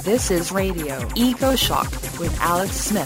This is Radio Eco Shock with Alex Smith.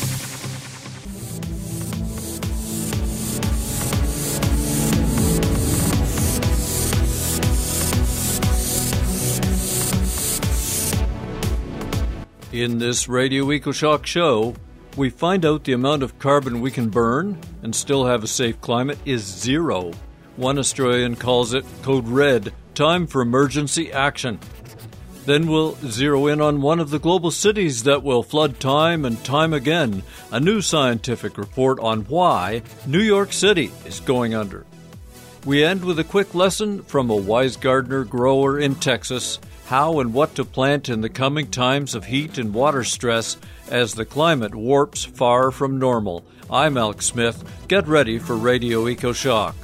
In this Radio EcoShock show, we find out the amount of carbon we can burn and still have a safe climate is zero. One Australian calls it Code Red, time for emergency action. Then we'll zero in on one of the global cities that will flood time and time again, a new scientific report on why New York City is going under. We end with a quick lesson from a wise gardener grower in Texas, how and what to plant in the coming times of heat and water stress as the climate warps far from normal. I'm Alex Smith. Get ready for Radio EcoShock.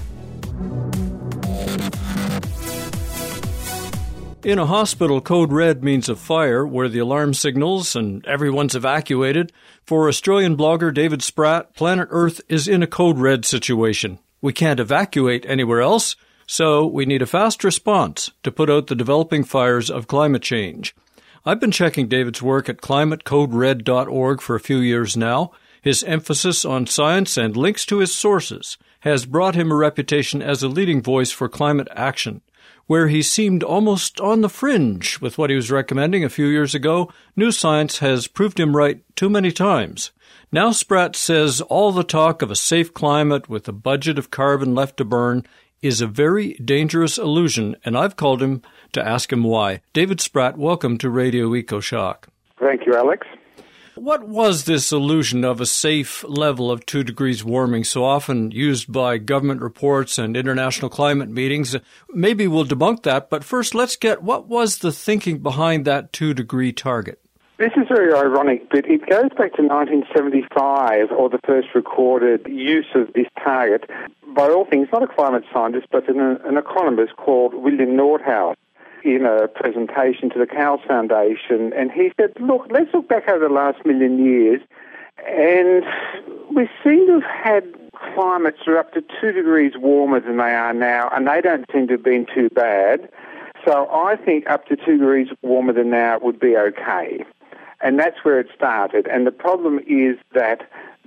In a hospital, Code Red means a fire where the alarm signals and everyone's evacuated. For Australian blogger David Spratt, planet Earth is in a Code Red situation. We can't evacuate anywhere else, so we need a fast response to put out the developing fires of climate change. I've been checking David's work at climatecodered.org for a few years now. His emphasis on science and links to his sources has brought him a reputation as a leading voice for climate action. Where he seemed almost on the fringe with what he was recommending a few years ago, new science has proved him right too many times. Now Spratt says all the talk of a safe climate with a budget of carbon left to burn is a very dangerous illusion, and I've called him to ask him why. David Spratt, welcome to Radio EcoShock. Thank you, Alex. What was this illusion of a safe level of 2 degrees warming so often used by government reports and international climate meetings? Maybe we'll debunk that, but first let's get what was the thinking behind that 2-degree target? This is very ironic, but it goes back to 1975, or the first recorded use of this target, by all things, not a climate scientist, but an economist called William Nordhaus, in a presentation to the Cowles Foundation, and he said, look, let's look back over the last million years, and we seem to have had climates that are up to 2 degrees warmer than they are now, and they don't seem to have been too bad. So I think up to 2 degrees warmer than now would be okay. And that's where it started. And the problem is that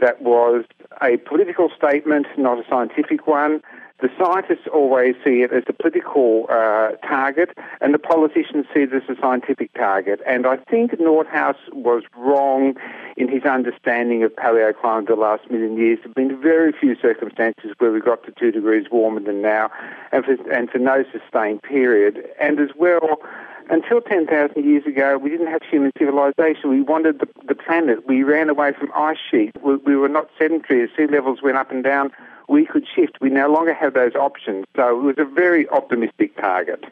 was a political statement, not a scientific one. The scientists always see it as a political target, and the politicians see it as a scientific target. And I think Nordhaus was wrong in his understanding of paleoclimate the last million years. There have been very few circumstances where we got to 2 degrees warmer than now, and for no sustained period. And as well, until 10,000 years ago, we didn't have human civilization. We wanted the planet. We ran away from ice sheets. We were not sedentary. As sea levels went up and down, we could shift. We no longer have those options. So it was a very optimistic target.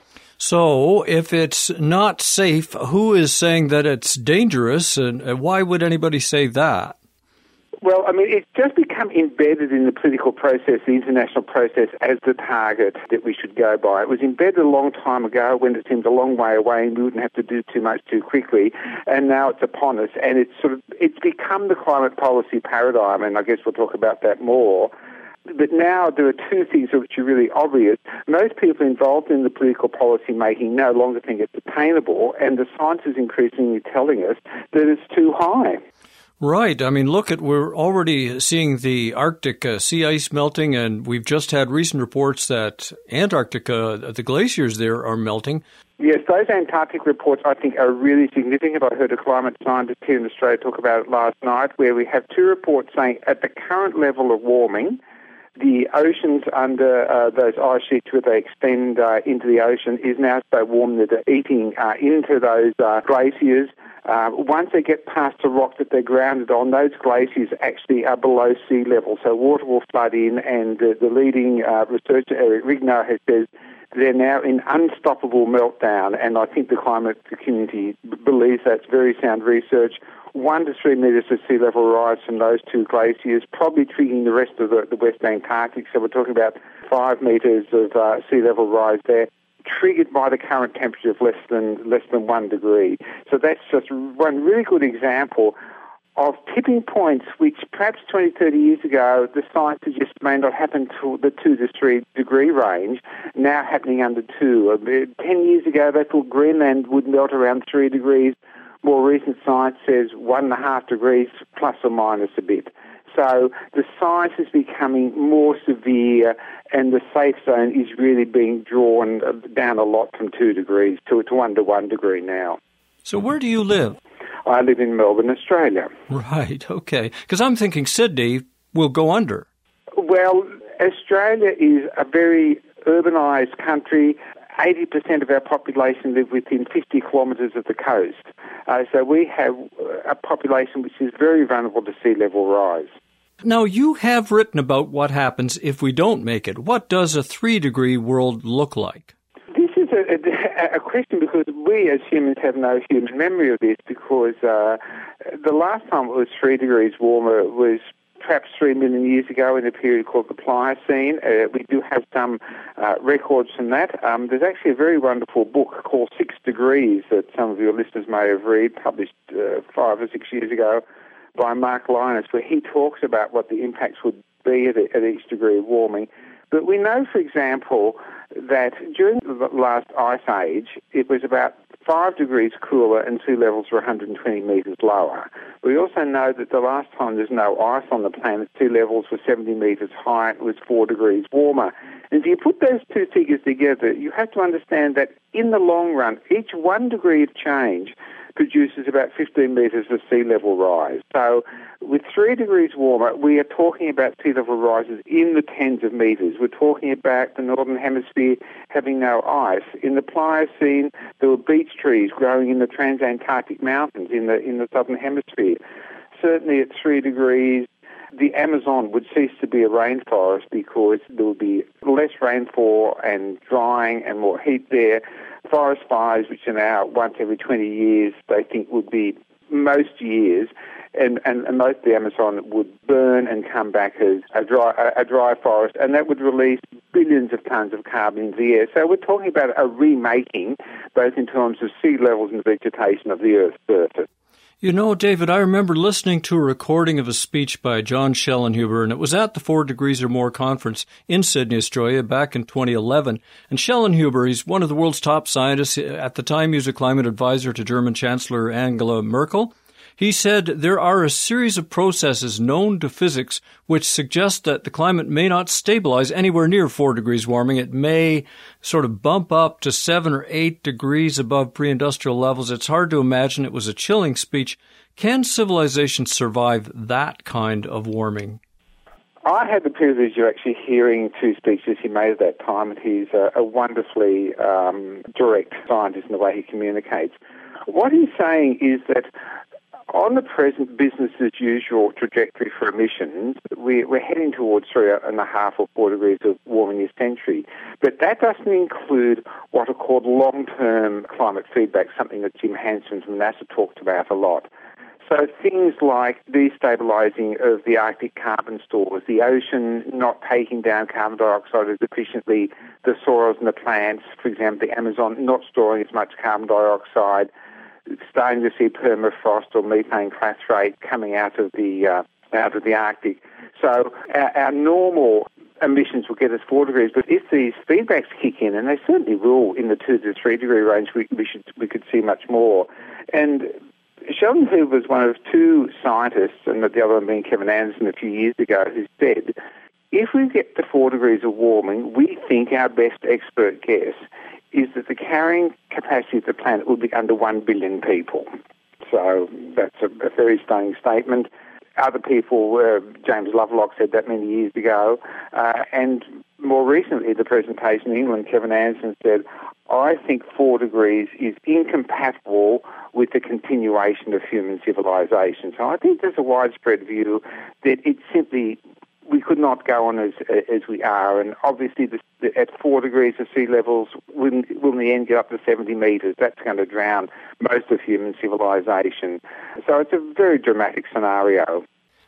So if it's not safe, who is saying that it's dangerous, and why would anybody say that? Well, I mean, it's just become embedded in the political process, the international process, as the target that we should go by. It was embedded a long time ago when it seemed a long way away and we wouldn't have to do too much too quickly, and now it's upon us, and it's become the climate policy paradigm, and I guess we'll talk about that more. But now there are two things which are really obvious. Most people involved in the political policy making no longer think it's attainable, and the science is increasingly telling us that it's too high. Right. I mean, we're already seeing the Arctic sea ice melting, and we've just had recent reports that Antarctica, the glaciers there are melting. Yes, those Antarctic reports, I think, are really significant. I heard a climate scientist here in Australia talk about it last night, where we have 2 reports saying at the current level of warming, the oceans under those ice sheets where they extend into the ocean is now so warm that they're eating into those glaciers. Once they get past the rock that they're grounded on, those glaciers actually are below sea level, so water will flood in, and the leading researcher, Eric Rignow, has said they're now in unstoppable meltdown, and I think the climate community believes that's very sound research. 1 to 3 metres of sea level rise from those 2 glaciers, probably triggering the rest of the West Antarctic, so we're talking about 5 metres of sea level rise there, triggered by the current temperature of less than 1 degree. So that's just one really good example of tipping points which perhaps 20, 30 years ago the science just may not happen to the 2 to 3 degree range, now happening under 2. 10 years ago they thought Greenland would melt around 3 degrees. More recent science says 1.5 degrees plus or minus a bit. So the science is becoming more severe and the safe zone is really being drawn down a lot from 2 degrees to 1 to 1 degree now. So where do you live? I live in Melbourne, Australia. Right, okay. Because I'm thinking Sydney will go under. Well, Australia is a very urbanised country. 80% of our population live within 50 kilometres of the coast. So we have a population which is very vulnerable to sea level rise. Now, you have written about what happens if we don't make it. What does a 3-degree world look like? This is a question because we as humans have no human memory of this, because the last time it was 3 degrees warmer was perhaps 3 million years ago in a period called the Pliocene. We do have some records from that. There's actually a very wonderful book called 6 Degrees that some of your listeners may have read, published 5 or 6 years ago by Mark Lynas, where he talks about what the impacts would be at each degree of warming. But we know, for example, that during the last ice age, it was about 5 degrees cooler and sea levels were 120 metres lower. We also know that the last time there's no ice on the planet, sea levels were 70 metres higher, it was 4 degrees warmer. And if you put those two figures together, you have to understand that in the long run, each 1 degree of change produces about 15 metres of sea level rise. So with 3 degrees warmer, we are talking about sea level rises in the tens of metres. We're talking about the Northern Hemisphere having no ice. In the Pliocene, there were beech trees growing in the Transantarctic Mountains in the Southern Hemisphere. Certainly at 3 degrees, the Amazon would cease to be a rainforest because there would be less rainfall and drying and more heat there. Forest fires, which are now once every 20 years, they think would be most years, and most of the Amazon would burn and come back as a dry forest, and that would release billions of tons of carbon into the air. So we're talking about a remaking, both in terms of sea levels and vegetation of the Earth's surface. You know, David, I remember listening to a recording of a speech by John Schellenhuber, and it was at the 4 Degrees or More conference in Sydney, Australia, back in 2011. And Schellenhuber, he's one of the world's top scientists. At the time, he was a climate advisor to German Chancellor Angela Merkel. He said there are a series of processes known to physics which suggest that the climate may not stabilize anywhere near 4 degrees warming. It may sort of bump up to 7 or 8 degrees above pre-industrial levels. It's hard to imagine. It was a chilling speech. Can civilization survive that kind of warming? I had the privilege of actually hearing 2 speeches he made at that time, and he's a wonderfully direct scientist in the way he communicates. What he's saying is that on the present business-as-usual trajectory for emissions, we're heading towards 3.5 or 4 degrees of warming this century. But that doesn't include what are called long-term climate feedback, something that Jim Hansen from NASA talked about a lot. So things like destabilising of the Arctic carbon stores, the ocean not taking down carbon dioxide as efficiently, the soils and the plants, for example, the Amazon not storing as much carbon dioxide, starting to see permafrost or methane clathrate coming out of the Arctic. So our normal emissions will get us 4 degrees, but if these feedbacks kick in, and they certainly will in the 2 to 3 degree range, we could see much more. And Schellenhuber was one of 2 scientists, and the other one being Kevin Anderson a few years ago, who said, if we get to 4 degrees of warming, we think our best expert guess is that the carrying capacity of the planet will be under 1 billion people. So that's a very stunning statement. Other people, James Lovelock said that many years ago, and more recently the presentation in England, Kevin Anderson said, I think 4 degrees is incompatible with the continuation of human civilization. So I think there's a widespread view that it simply, we could not go on as we are, and obviously at 4 degrees of sea levels will in the end get up to 70 metres. That's going to drown most of human civilization. So it's a very dramatic scenario.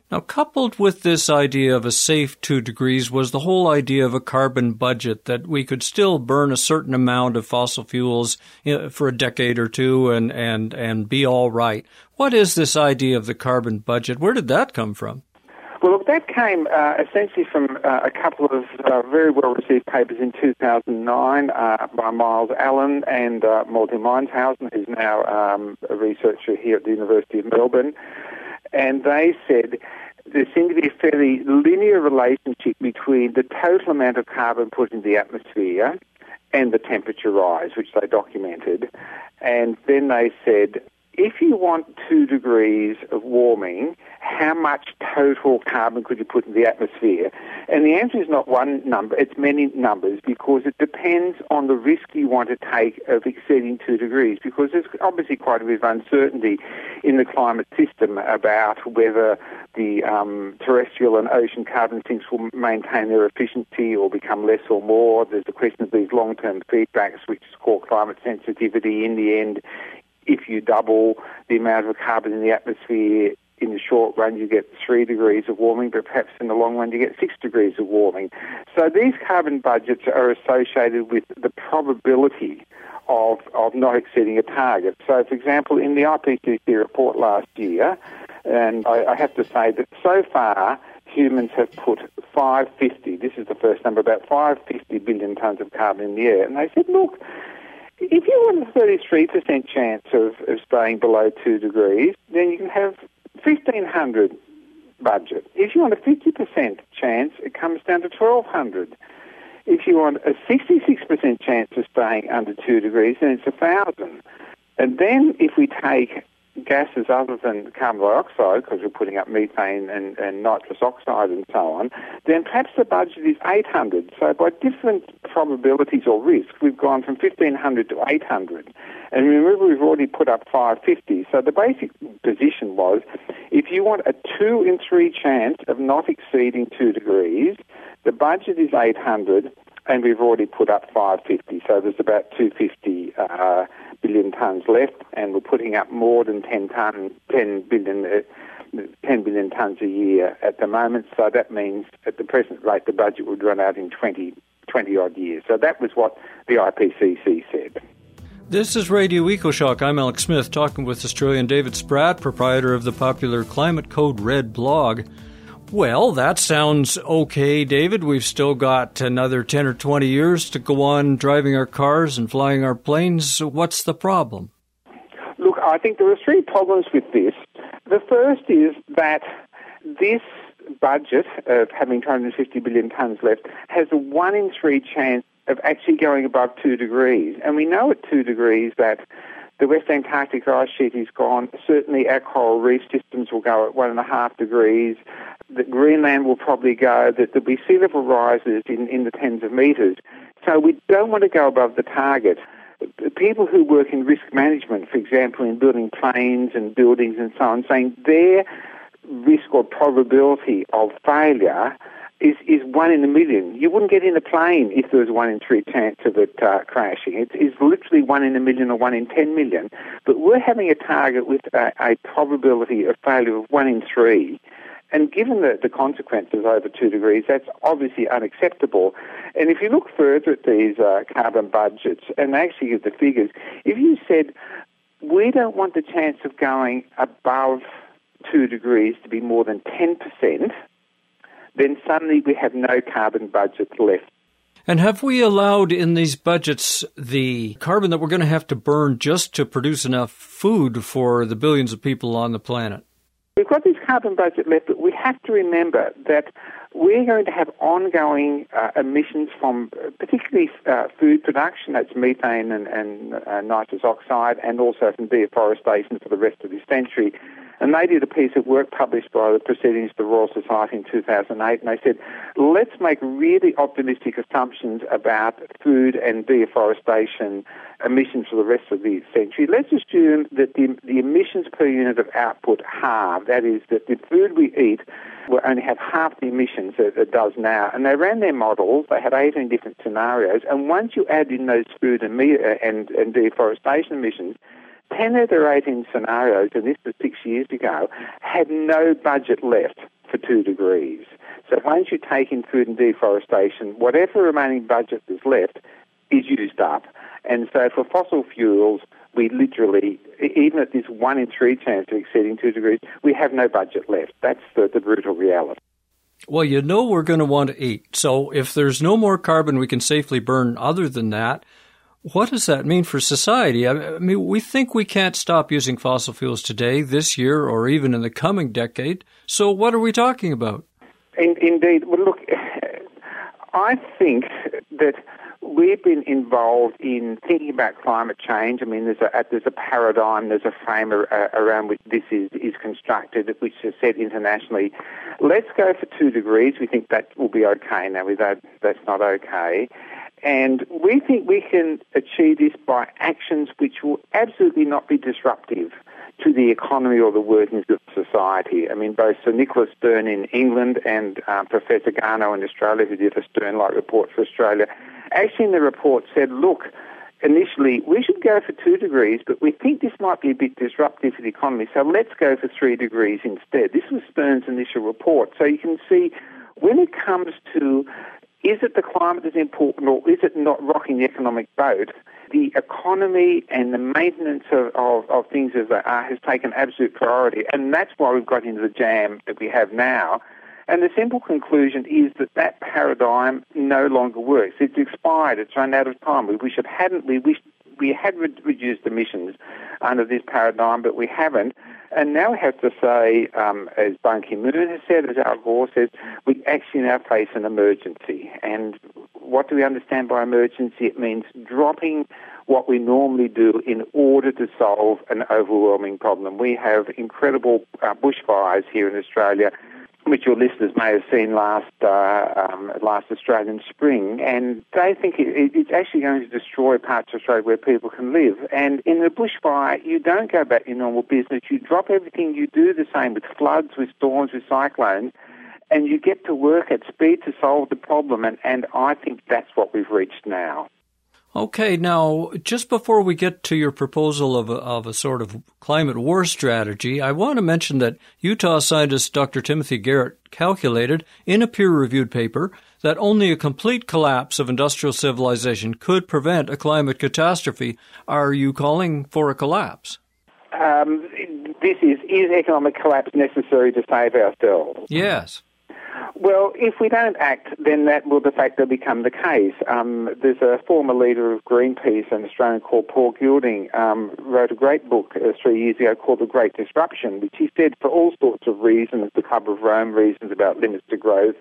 Now, coupled with this idea of a safe 2 degrees was the whole idea of a carbon budget, that we could still burn a certain amount of fossil fuels for a decade or two and be all right. What is this idea of the carbon budget? Where did that come from? Well, look, that came essentially from a couple of very well-received papers in 2009 by Miles Allen and Malte Meinshausen, who's now a researcher here at the University of Melbourne. And they said there seemed to be a fairly linear relationship between the total amount of carbon put into the atmosphere and the temperature rise, which they documented. And then they said, if you want 2 degrees of warming, how much total carbon could you put in the atmosphere? And the answer is not one number, it's many numbers, because it depends on the risk you want to take of exceeding 2 degrees, because there's obviously quite a bit of uncertainty in the climate system about whether the terrestrial and ocean carbon sinks will maintain their efficiency or become less or more. There's the question of these long-term feedbacks, which is called climate sensitivity. In the end, if you double the amount of carbon in the atmosphere, in the short run you get 3 degrees of warming, but perhaps in the long run you get 6 degrees of warming. So these carbon budgets are associated with the probability of not exceeding a target. So, for example, in the IPCC report last year, and I have to say that so far humans have put 550, this is the first number, about 550 billion tonnes of carbon in the air. And they said, look, if you want a 33% chance of staying below 2 degrees, then you can have 1,500 budget. If you want a 50% chance, it comes down to 1,200. If you want a 66% chance of staying under 2 degrees, then it's 1,000. And then if we take gases other than carbon dioxide, because we're putting up methane and nitrous oxide and so on, then perhaps the budget is 800. So by different probabilities or risk, we've gone from 1,500 to 800. And remember, we've already put up 550. So the basic position was, if you want a 2 in 3 chance of not exceeding 2 degrees, the budget is 800, and we've already put up 550. So there's about 250 billion tonnes left, and we're putting up more than 10 billion tonnes a year at the moment. So that means at the present rate, the budget would run out in 20 odd years. So that was what the IPCC said. This is Radio EcoShock. I'm Alex Smith, talking with Australian David Spratt, proprietor of the popular Climate Code Red blog. Well, that sounds okay, David. We've still got another 10 or 20 years to go on driving our cars and flying our planes. What's the problem? Look, I think there are 3 problems with this. The first is that this budget of having 250 billion tonnes left has a 1 in 3 chance of actually going above 2 degrees. And we know at 2 degrees that the West Antarctic ice sheet is gone. Certainly our coral reef systems will go at 1.5 degrees. That Greenland will probably go, that there'll be sea level rises in the tens of metres. So we don't want to go above the target. People who work in risk management, for example, in building planes and buildings and so on, saying their risk or probability of failure is 1 in a million. You wouldn't get in a plane if there was 1 in 3 chance of it crashing. It's literally 1 in a million or 1 in 10 million. But we're having a target with a probability of failure of 1 in 3. And given the consequences over 2 degrees, that's obviously unacceptable. And if you look further at these carbon budgets, and they actually give the figures, if you said, we don't want the chance of going above 2 degrees to be more than 10%, then suddenly we have no carbon budget left. And have we allowed in these budgets the carbon that we're going to have to burn just to produce enough food for the billions of people on the planet? We've got this carbon budget left, but we have to remember that we're going to have ongoing emissions from particularly food production, that's methane and nitrous oxide, and also from deforestation for the rest of this century. And they did a piece of work published by the Proceedings of the Royal Society in 2008, and they said, let's make really optimistic assumptions about food and deforestation emissions for the rest of the century. Let's assume that the emissions per unit of output halve. That is, that the food we eat will only have half the emissions that it does now. And they ran their models. They had 18 different scenarios. And once you add in those food and deforestation emissions, 10 of their 18 scenarios, and this was 6 years ago, had no budget left. for 2 degrees. So once you take in food and deforestation, whatever remaining budget is left is used up. And so for fossil fuels, we literally, even at this 1 in 3 chance of exceeding 2 degrees, we have no budget left. That's the brutal reality. Well, you know we're going to want to eat. So if there's no more carbon we can safely burn other than that, what does that mean for society? I mean, we think we can't stop using fossil fuels today, this year, or even in the coming decade. So what are we talking about? Indeed. Well, look, I think that we've been involved in thinking about climate change. I mean, there's a paradigm, there's a frame around which this is constructed, which is set internationally. Let's go for 2 degrees. We think that will be okay. Now, that's not okay. And we think we can achieve this by actions which will absolutely not be disruptive to the economy or the workings of society. I mean, both Sir Nicholas Stern in England and Professor Garnaut in Australia, who did a Stern-like report for Australia, actually in the report said, look, initially we should go for 2 degrees, but we think this might be a bit disruptive to the economy, so let's go for 3 degrees instead. This was Stern's initial report. So you can see when it comes to is it the climate that's important or is it not rocking the economic boat, the economy and the maintenance of things as they are has taken absolute priority. And that's why we've got into the jam that we have now. And the simple conclusion is that paradigm no longer works. It's expired. It's run out of time. We wish it hadn't. We had reduced emissions under this paradigm, but we haven't. And now we have to say, as Ban Ki-moon has said, as Al Gore says, we actually now face an emergency. And what do we understand by emergency? It means dropping what we normally do in order to solve an overwhelming problem. We have incredible bushfires here in Australia, which your listeners may have seen last Australian spring, and they think it's actually going to destroy parts of Australia where people can live. And in the bushfire, you don't go back to your normal business. You drop everything. You do the same with floods, with storms, with cyclones, and you get to work at speed to solve the problem, and I think that's what we've reached now. Okay, now, just before we get to your proposal of a sort of climate war strategy, I want to mention that Utah scientist Dr. Timothy Garrett calculated in a peer-reviewed paper that only a complete collapse of industrial civilization could prevent a climate catastrophe. Are you calling for a collapse? Is economic collapse necessary to save ourselves? Yes. Well, if we don't act, then that will de facto become the case. There's a former leader of Greenpeace, an Australian called Paul Gilding, wrote a great book 3 years ago called The Great Disruption, which he said for all sorts of reasons, the Club of Rome reasons about limits to growth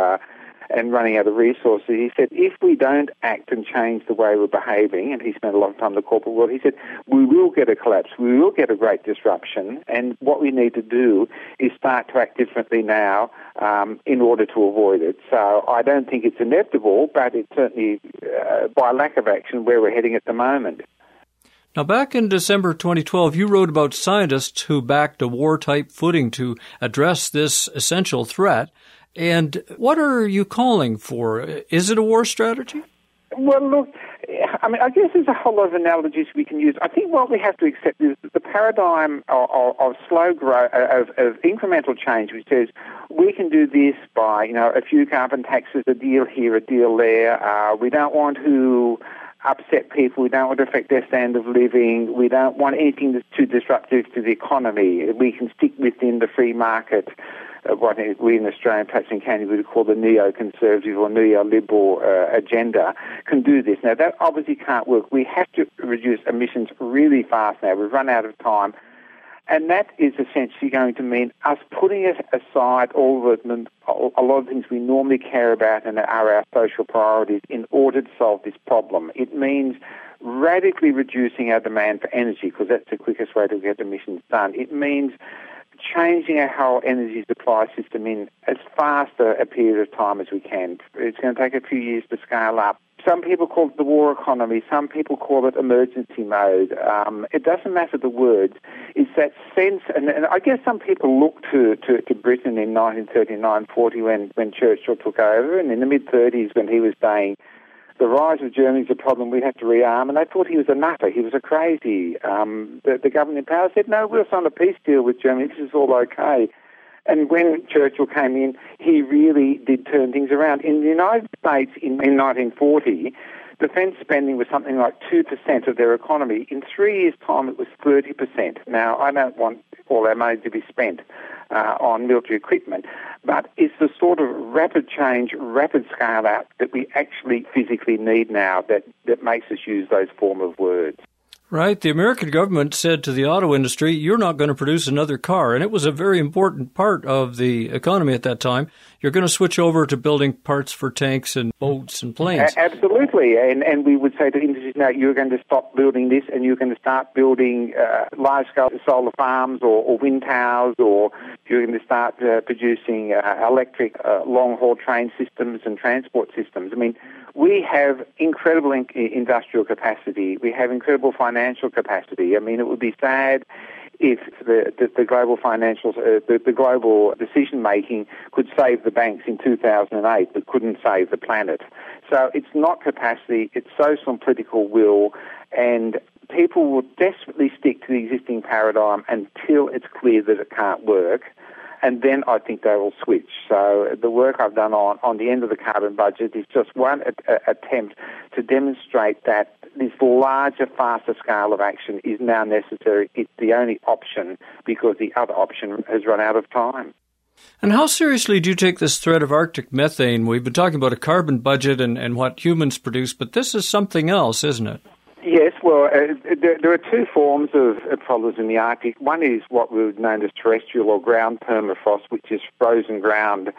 and running out of resources, he said, if we don't act and change the way we're behaving, and he spent a lot of time in the corporate world, he said, we will get a collapse, we will get a great disruption, and what we need to do is start to act differently now in order to avoid it. So I don't think it's inevitable, but it's certainly, by lack of action, where we're heading at the moment. Now, back in December 2012, you wrote about scientists who backed a war-type footing to address this essential threat. And what are you calling for? Is it a war strategy? Well, look, I mean, I guess there's a whole lot of analogies we can use. I think what we have to accept is that the paradigm of slow growth, of incremental change, which says we can do this by, a few carbon taxes, a deal here, a deal there. We don't want to upset people. We don't want to affect their standard of living. We don't want anything that's too disruptive to the economy. We can stick within the free market. What we in Australia, perhaps in Canada, would call the neoconservative or neoliberal agenda, can do this. Now, that obviously can't work. We have to reduce emissions really fast now. We've run out of time. And that is essentially going to mean us putting aside a lot of things we normally care about and are our social priorities in order to solve this problem. It means radically reducing our demand for energy, because that's the quickest way to get emissions done. It means changing our whole energy supply system in as fast a period of time as we can. It's going to take a few years to scale up. Some people call it the war economy. Some people call it emergency mode. It doesn't matter the words. It's that sense, and I guess some people look to Britain in 1939-40 when Churchill took over, and in the mid-30s when he was saying, the rise of Germany is a problem, we have to rearm, and they thought he was a nutter, he was a crazy. The government in power said, no, we'll sign a peace deal with Germany, this is all okay. And when Churchill came in, he really did turn things around. In the United States in 1940, defence spending was something like 2% of their economy. In 3 years' time, it was 30%. Now, I don't want all our money to be spent on military equipment, but it's the sort of rapid change, rapid scale-out that we actually physically need now that makes us use those form of words. Right. The American government said to the auto industry, you're not going to produce another car. And it was a very important part of the economy at that time. You're going to switch over to building parts for tanks and boats and planes. Absolutely. And we would say to industries, now you're going to stop building this and you're going to start building large-scale solar farms or wind towers, or you're going to start producing electric long-haul train systems and transport systems. I mean, we have incredible industrial capacity. We have incredible financial capacity. I mean, it would be sad if the global financials, the global decision-making could save the banks in 2008 but couldn't save the planet. So it's not capacity, it's social and political will, and people will desperately stick to the existing paradigm until it's clear that it can't work. And then I think they will switch. So the work I've done on the end of the carbon budget is just one attempt to demonstrate that this larger, faster scale of action is now necessary. It's the only option because the other option has run out of time. And how seriously do you take this threat of Arctic methane? We've been talking about a carbon budget and what humans produce, but this is something else, isn't it? Yes, well, there are two forms of problems in the Arctic. One is what we would know as terrestrial or ground permafrost, which is frozen ground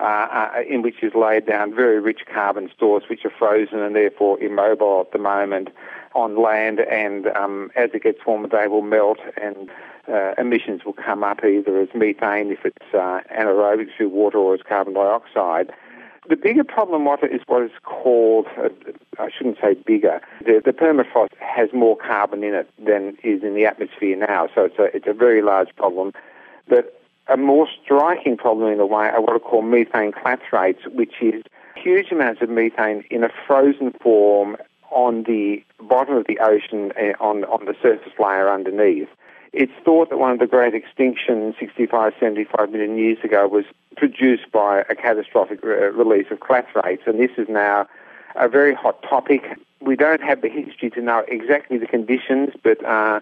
in which is laid down very rich carbon stores which are frozen and therefore immobile at the moment on land, and as it gets warmer they will melt and emissions will come up either as methane if it's anaerobic through water or as carbon dioxide. The bigger problem is what is called, I shouldn't say bigger, the permafrost has more carbon in it than is in the atmosphere now, so it's a very large problem. But a more striking problem in a way are what are called methane clathrates, which is huge amounts of methane in a frozen form on the bottom of the ocean on the surface layer underneath. It's thought that one of the great extinctions 65, 75 million years ago was produced by a catastrophic release of clathrates, and this is now a very hot topic. We don't have the history to know exactly the conditions, but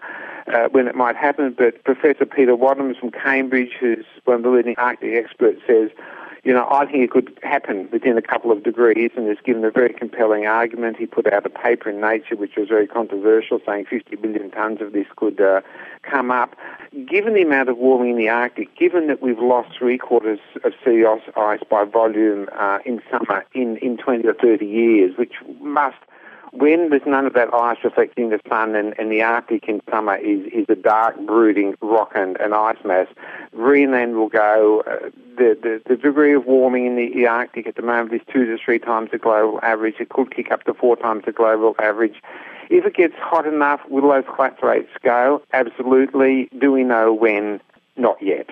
when it might happen. But Professor Peter Wadhams from Cambridge, who's one of the leading Arctic experts, says, I think it could happen within a couple of degrees, and has given a very compelling argument. He put out a paper in Nature which was very controversial, saying 50 billion tonnes of this could come up. Given the amount of warming in the Arctic, given that we've lost 3/4 of sea ice by volume in summer in 20 or 30 years, which must, when there's none of that ice reflecting the sun and the Arctic in summer is a dark, brooding rock and ice mass, Greenland will go. The degree of warming in the Arctic at the moment is 2 to 3 times the global average. It could kick up to 4 times the global average. If it gets hot enough, will those clathrates go? Absolutely. Do we know when? Not yet.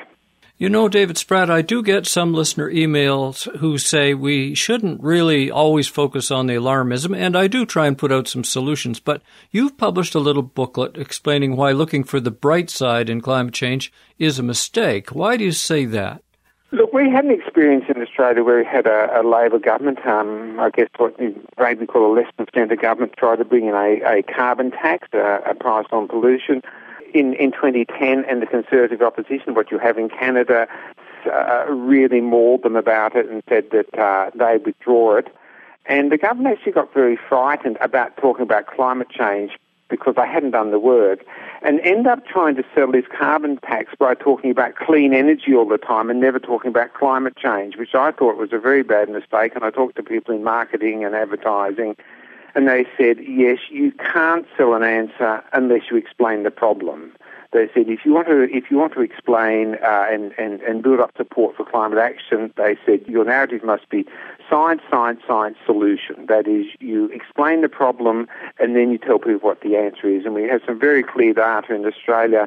David Spratt, I do get some listener emails who say we shouldn't really always focus on the alarmism, and I do try and put out some solutions, but you've published a little booklet explaining why looking for the bright side in climate change is a mistake. Why do you say that? Look, we had an experience in Australia where we had a Labor government, I guess what you maybe call a less than standard government, tried to bring in a carbon tax, a price on pollution. In 2010, and the Conservative opposition, what you have in Canada, really mauled them about it and said that they'd withdraw it. And the government actually got very frightened about talking about climate change because they hadn't done the work, and end up trying to sell this carbon tax by talking about clean energy all the time and never talking about climate change, which I thought was a very bad mistake. And I talked to people in marketing and advertising, and they said, yes, you can't sell an answer unless you explain the problem. They said, if you want to explain and build up support for climate action, they said your narrative must be science, science, science, solution. That is, you explain the problem and then you tell people what the answer is. And we have some very clear data in Australia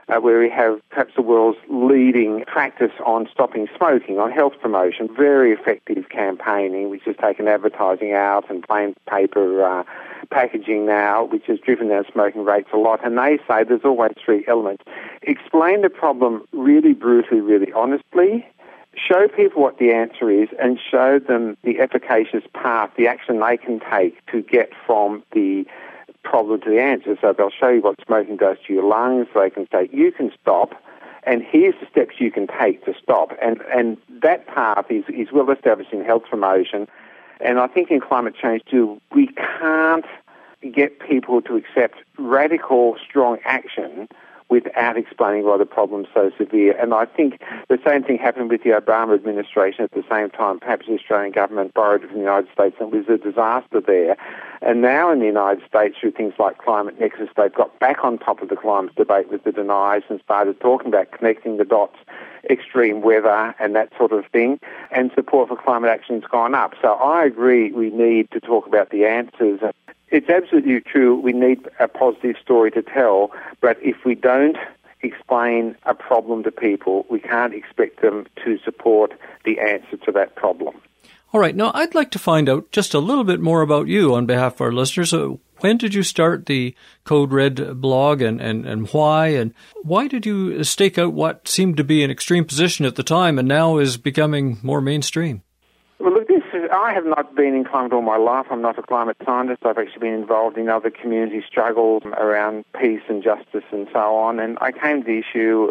where we have perhaps the world's leading practice on stopping smoking, on health promotion, very effective campaigning, which has taken advertising out and plain paper packaging now, which has driven down smoking rates a lot. And they say there's always three elements. Explain the problem really brutally, really honestly, show people what the answer is, and show them the efficacious path, the action they can take to get from the problem to the answer. So they'll show you what smoking does to your lungs. They can say, you can stop, and here's the steps you can take to stop. And that path is well established in health promotion. And I think in climate change too, we can't get people to accept radical, strong action without explaining why the problem's so severe. And I think the same thing happened with the Obama administration at the same time. Perhaps the Australian government borrowed it from the United States, and it was a disaster there. And now in the United States, through things like Climate Nexus, they've got back on top of the climate debate with the deniers and started talking about connecting the dots, extreme weather and that sort of thing, and support for climate action's gone up. So I agree we need to talk about the answers. It's absolutely true, we need a positive story to tell, but if we don't explain a problem to people, we can't expect them to support the answer to that problem. All right, now I'd like to find out just a little bit more about you on behalf of our listeners. When did you start the Code Red blog, and why? And why did you stake out what seemed to be an extreme position at the time and now is becoming more mainstream? Well, look, I have not been in climate all my life. I'm not a climate scientist. I've actually been involved in other community struggles around peace and justice and so on. And I came to the issue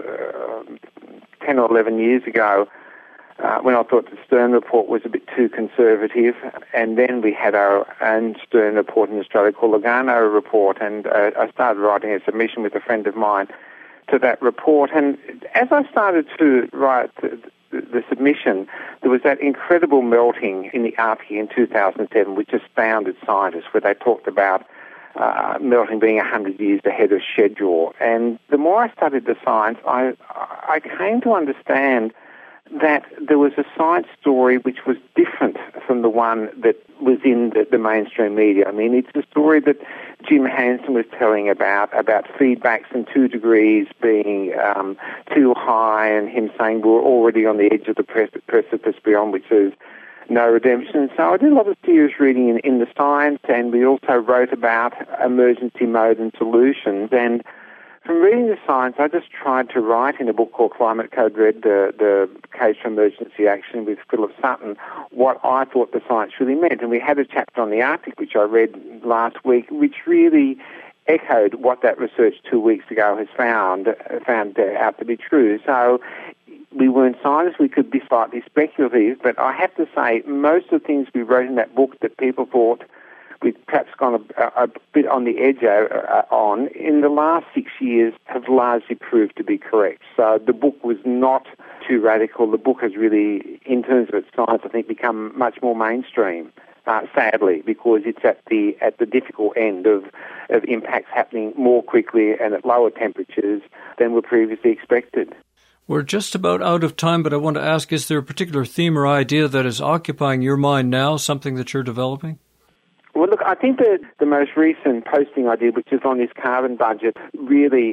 10 or 11 years ago when I thought the Stern report was a bit too conservative. And then we had our own Stern report in Australia called the Garneau report. And I started writing a submission with a friend of mine to that report. And as I started to write the submission, there was that incredible melting in the Arctic in 2007, which astounded scientists, where they talked about melting being 100 years ahead of schedule. And the more I studied the science, I came to understand that there was a science story which was different from the one that was in the mainstream media. I mean, it's the story that Jim Hansen was telling about feedbacks and 2 degrees being too high, and him saying we're already on the edge of the precipice beyond which there's no redemption. So I did a lot of serious reading in the science, and we also wrote about emergency mode and solutions. And from reading the science, I just tried to write in a book called Climate Code Red, the Case for Emergency Action with Philip Sutton, what I thought the science really meant. And we had a chapter on the Arctic, which I read last week, which really echoed what that research 2 weeks ago has found out to be true. So we weren't scientists, we could be slightly speculative, but I have to say most of the things we wrote in that book that people thought we'd perhaps gone a bit on the edge on, in the last 6 years have largely proved to be correct. So the book was not too radical. The book has really, in terms of its science, I think, become much more mainstream, sadly, because it's at the difficult end of impacts happening more quickly and at lower temperatures than were previously expected. We're just about out of time, but I want to ask, is there a particular theme or idea that is occupying your mind now, something that you're developing? Well, look, I think that the most recent posting I did, which is on this carbon budget, really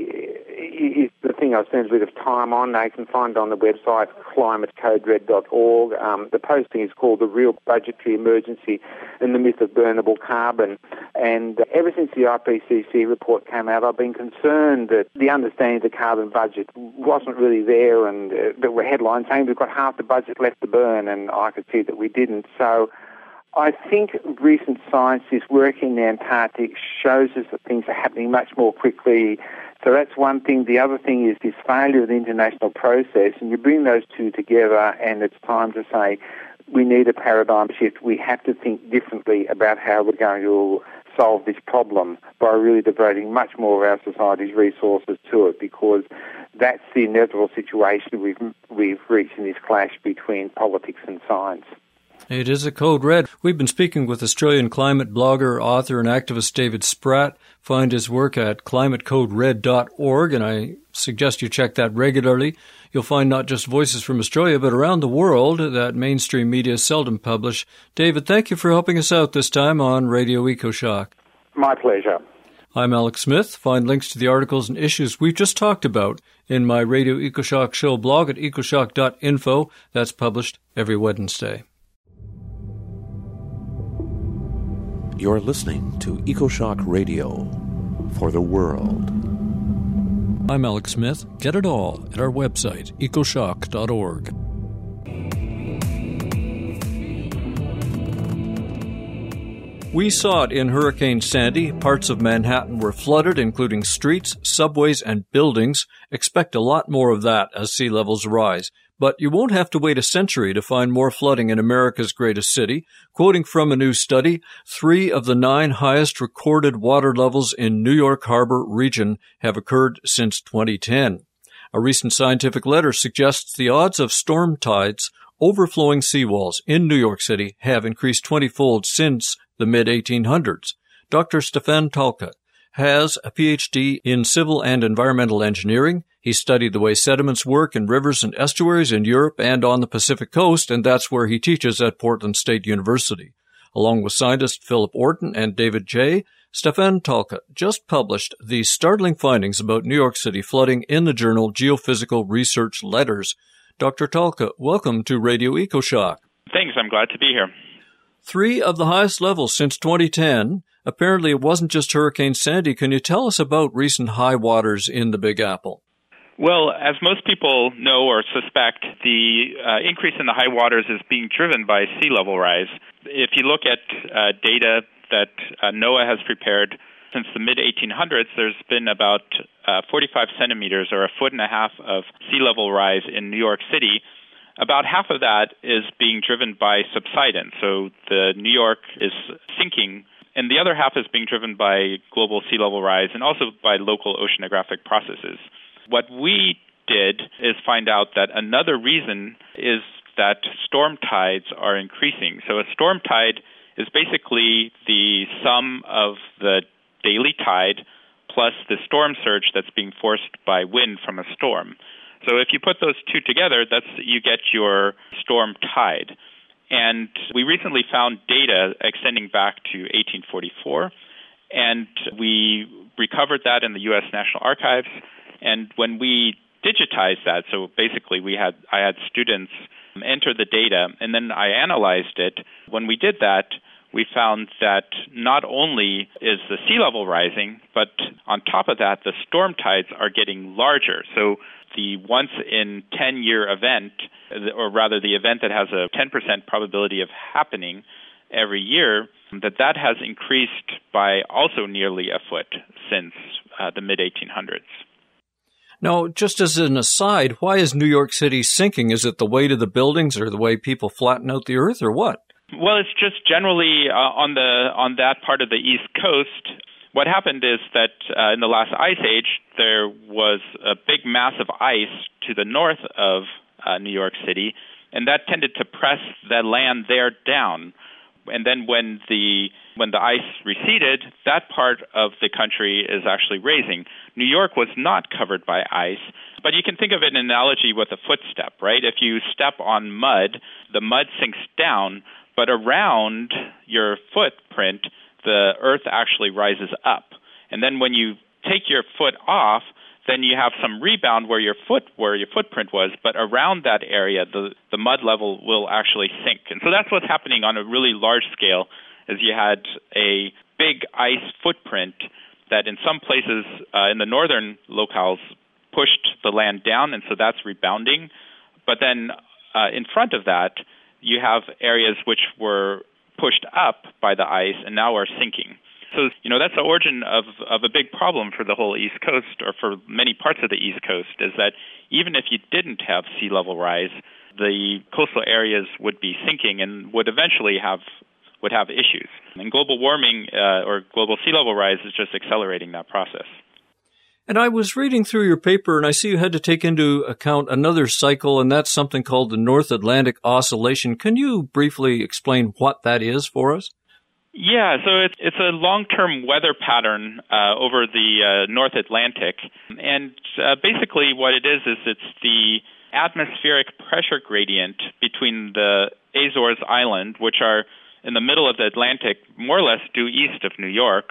is the thing I've spent a bit of time on. They can find it on the website, climatecodered.org. The posting is called The Real Budgetary Emergency and the Myth of Burnable Carbon. And ever since the IPCC report came out, I've been concerned that the understanding of the carbon budget wasn't really there, and there were headlines saying we've got half the budget left to burn, and I could see that we didn't. So I think recent science, this work in the Antarctic, shows us that things are happening much more quickly. So that's one thing. The other thing is this failure of the international process, and you bring those two together, and it's time to say we need a paradigm shift. We have to think differently about how we're going to solve this problem by really devoting much more of our society's resources to it, because that's the inevitable situation we've reached in this clash between politics and science. It is a Code Red. We've been speaking with Australian climate blogger, author, and activist David Spratt. Find his work at climatecodered.org, and I suggest you check that regularly. You'll find not just voices from Australia, but around the world that mainstream media seldom publish. David, thank you for helping us out this time on Radio EcoShock. My pleasure. I'm Alex Smith. Find links to the articles and issues we've just talked about in my Radio EcoShock Show blog at ecoshock.info. That's published every Wednesday. You're listening to EcoShock Radio for the world. I'm Alex Smith. Get it all at our website, ecoshock.org. We saw it in Hurricane Sandy. Parts of Manhattan were flooded, including streets, subways, and buildings. Expect a lot more of that as sea levels rise. But you won't have to wait a century to find more flooding in America's greatest city. Quoting from a new study, 3 of the 9 highest recorded water levels in New York Harbor region have occurred since 2010. A recent scientific letter suggests the odds of storm tides overflowing seawalls in New York City have increased 20-fold since the mid-1800s. Dr. Stefan Talka has a PhD in civil and environmental engineering. He studied the way sediments work in rivers and estuaries in Europe and on the Pacific coast, and that's where he teaches at Portland State University. Along with scientists Philip Orton and David Jay, Stefan Talka just published these startling findings about New York City flooding in the journal Geophysical Research Letters. Dr. Talka, welcome to Radio EcoShock. Thanks, I'm glad to be here. 3 of the highest levels since 2010. Apparently, it wasn't just Hurricane Sandy. Can you tell us about recent high waters in the Big Apple? Well, as most people know or suspect, the increase in the high waters is being driven by sea level rise. If you look at data that NOAA has prepared since the mid-1800s, there's been about 45 centimeters or 1.5 feet of sea level rise in New York City. About half of that is being driven by subsidence, so the New York is sinking, and the other half is being driven by global sea level rise and also by local oceanographic processes. What we did is find out that another reason is that storm tides are increasing. So a storm tide is basically the sum of the daily tide plus the storm surge that's being forced by wind from a storm. So if you put those two together, you get your storm tide. And we recently found data extending back to 1844, and we recovered that in the U.S. National Archives. And when we digitized that, so basically I had students enter the data, and then I analyzed it. When we did that, we found that not only is the sea level rising, but on top of that, the storm tides are getting larger. So the once-in-10-year event, or rather the event that has a 10% probability of happening every year, that has increased by also nearly a foot since the mid-1800s. Now, just as an aside, why is New York City sinking? Is it the weight of the buildings or the way people flatten out the earth, or what? Well, it's just generally on that part of the East Coast. What happened is that in the last ice age, there was a big mass of ice to the north of New York City, and that tended to press the land there down. And then when the ice receded, that part of the country is actually raising. New York was not covered by ice, but you can think of it in an analogy with a footstep, right? If you step on mud, the mud sinks down, but around your footprint, the earth actually rises up. And then when you take your foot off, then you have some rebound where your footprint was, but around that area, the mud level will actually sink. And so that's what's happening on a really large scale, is you had a big ice footprint that in some places in the northern locales pushed the land down, and so that's rebounding. But then in front of that, you have areas which were pushed up by the ice and now are sinking. So, that's the origin of a big problem for the whole East Coast, or for many parts of the East Coast, is that even if you didn't have sea level rise, the coastal areas would be sinking and would eventually have issues. And global warming or global sea level rise is just accelerating that process. And I was reading through your paper, and I see you had to take into account another cycle, and that's something called the North Atlantic Oscillation. Can you briefly explain what that is for us? Yeah, so it's a long-term weather pattern over the North Atlantic. And basically what it is it's the atmospheric pressure gradient between the Azores Island, which are in the middle of the Atlantic, more or less due east of New York,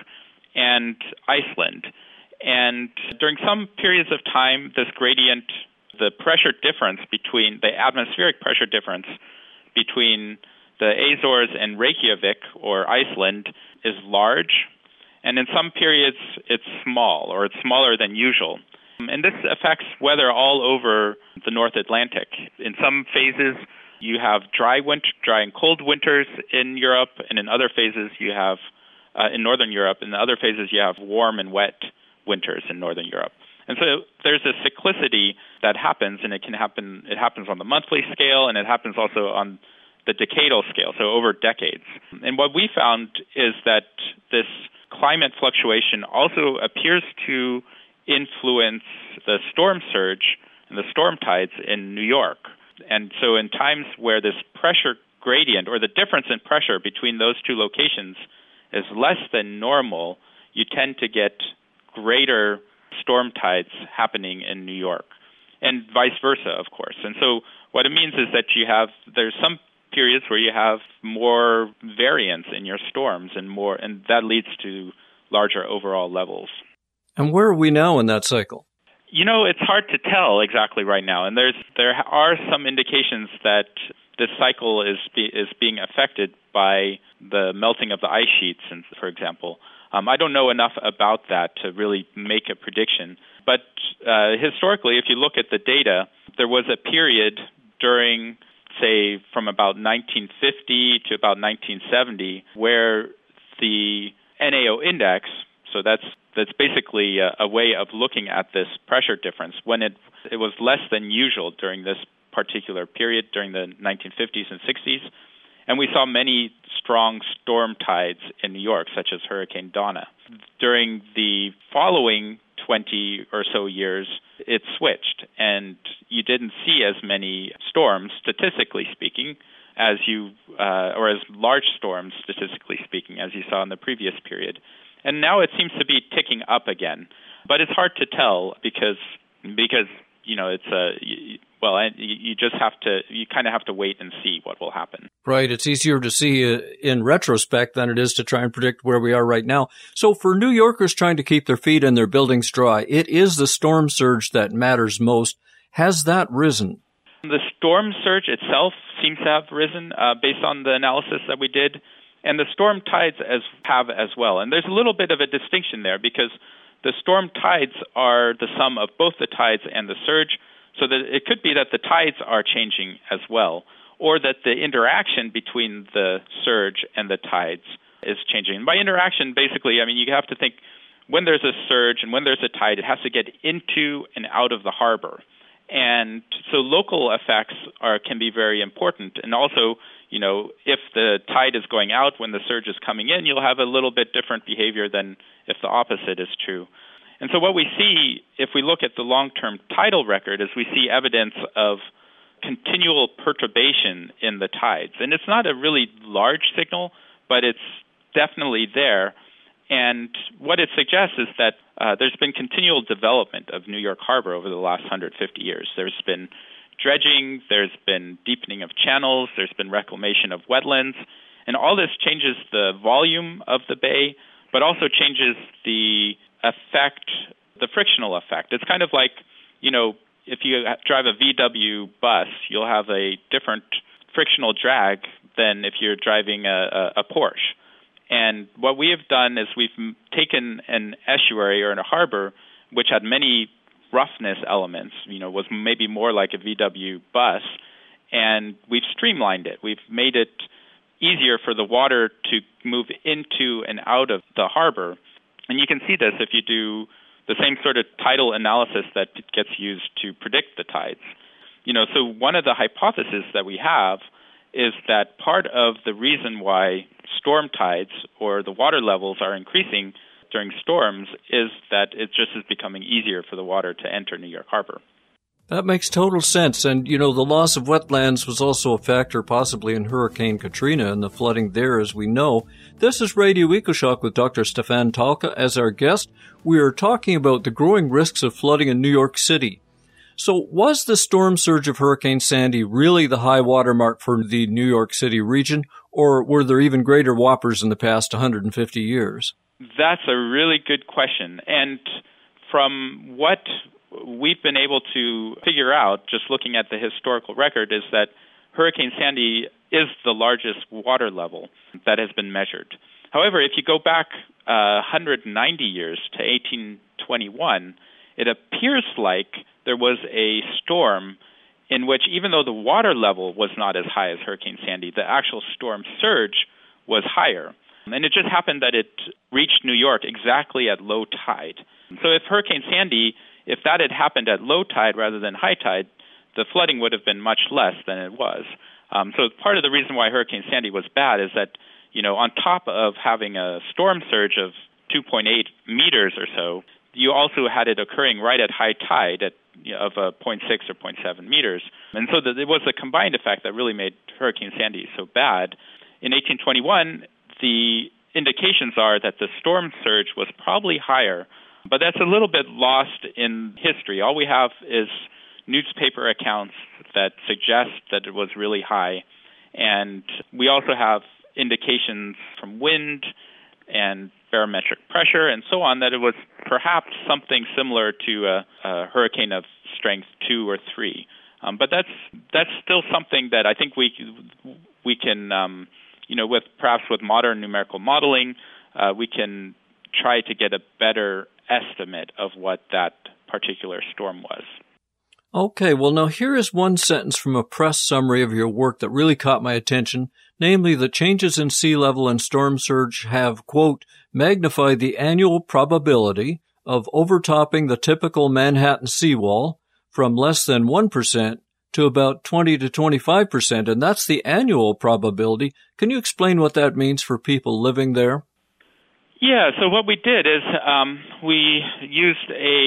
and Iceland. And during some periods of time, this gradient, the pressure difference between the atmospheric pressure difference between the Azores and Reykjavik, or Iceland, is large. And in some periods, it's small, or it's smaller than usual. And this affects weather all over the North Atlantic. In some phases, you have dry and cold winters in Europe, and in other phases you have, in Northern Europe, in other phases you have warm and wet winters in Northern Europe. And so there's a cyclicity that happens, and it happens on the monthly scale, and it happens also on the decadal scale, so over decades. And what we found is that this climate fluctuation also appears to influence the storm surge and the storm tides in New York. And so in times where this pressure gradient, or the difference in pressure between those two locations, is less than normal, you tend to get greater storm tides happening in New York, and vice versa, of course. And so what it means is that there's some periods where you have more variance in your storms, and that leads to larger overall levels. And where are we now in that cycle? It's hard to tell exactly right now, and there are some indications that this cycle is being affected by the melting of the ice sheets, for example. I don't know enough about that to really make a prediction. But historically, if you look at the data, there was a period during, say, from about 1950 to about 1970, where the NAO index, so that's basically a way of looking at this pressure difference, when it was less than usual during this particular period, during the 1950s and 60s. And we saw many strong storm tides in New York, such as Hurricane Donna. During the following 20 or so years, it switched, and you didn't see as many storms, statistically speaking, or as large storms, statistically speaking, as you saw in the previous period. And now it seems to be ticking up again. But it's hard to tell because you kind of have to wait and see what will happen. Right. It's easier to see in retrospect than it is to try and predict where we are right now. So for New Yorkers trying to keep their feet in their buildings dry, it is the storm surge that matters most. Has that risen? The storm surge itself seems to have risen based on the analysis that we did, and the storm tides have as well. And there's a little bit of a distinction there because the storm tides are the sum of both the tides and the surge, so that it could be that the tides are changing as well, or that the interaction between the surge and the tides is changing. And by interaction, basically, you have to think when there's a surge and when there's a tide, it has to get into and out of the harbor. And so local effects can be very important. And also, if the tide is going out when the surge is coming in, you'll have a little bit different behavior than if the opposite is true. And so what we see, if we look at the long-term tidal record, is we see evidence of continual perturbation in the tides. And it's not a really large signal, but it's definitely there. And what it suggests is that there's been continual development of New York Harbor over the last 150 years. There's been dredging, there's been deepening of channels, there's been reclamation of wetlands, and all this changes the volume of the bay, but also changes the effect, the frictional effect. It's kind of like, if you drive a VW bus, you'll have a different frictional drag than if you're driving a Porsche. And what we have done is we've taken an estuary or a harbor which had many roughness elements, was maybe more like a VW bus, and we've streamlined it. We've made it easier for the water to move into and out of the harbor. And you can see this if you do the same sort of tidal analysis that gets used to predict the tides. So one of the hypotheses that we have is that part of the reason why storm tides or the water levels are increasing during storms is that it just is becoming easier for the water to enter New York Harbor. That makes total sense. And, the loss of wetlands was also a factor possibly in Hurricane Katrina and the flooding there, as we know. This is Radio EcoShock with Dr. Stefan Talka as our guest. We are talking about the growing risks of flooding in New York City. So was the storm surge of Hurricane Sandy really the high water mark for the New York City region, or were there even greater whoppers in the past 150 years? That's a really good question. And from what we've been able to figure out, just looking at the historical record, is that Hurricane Sandy is the largest water level that has been measured. However, if you go back 190 years to 1821, it appears like there was a storm in which, even though the water level was not as high as Hurricane Sandy, the actual storm surge was higher. And it just happened that it reached New York exactly at low tide. So if Hurricane Sandy, if that had happened at low tide rather than high tide, the flooding would have been much less than it was. So part of the reason why Hurricane Sandy was bad is that, on top of having a storm surge of 2.8 meters or so, you also had it occurring right at high tide of 0.6 or 0.7 meters. And so it was a combined effect that really made Hurricane Sandy so bad. In 1821, the indications are that the storm surge was probably higher, but that's a little bit lost in history. All we have is newspaper accounts that suggest that it was really high, and we also have indications from wind and barometric pressure and so on that it was perhaps something similar to a hurricane of strength 2 or 3. But that's still something that I think we can with modern numerical modeling, we can try to get a better estimate of what that particular storm was. Okay, well now here is one sentence from a press summary of your work that really caught my attention, namely that changes in sea level and storm surge have, quote, magnified the annual probability of overtopping the typical Manhattan seawall from less than 1% to about 20 to 25%, and that's the annual probability. Can you explain what that means for people living there? Yeah, so what we did is we used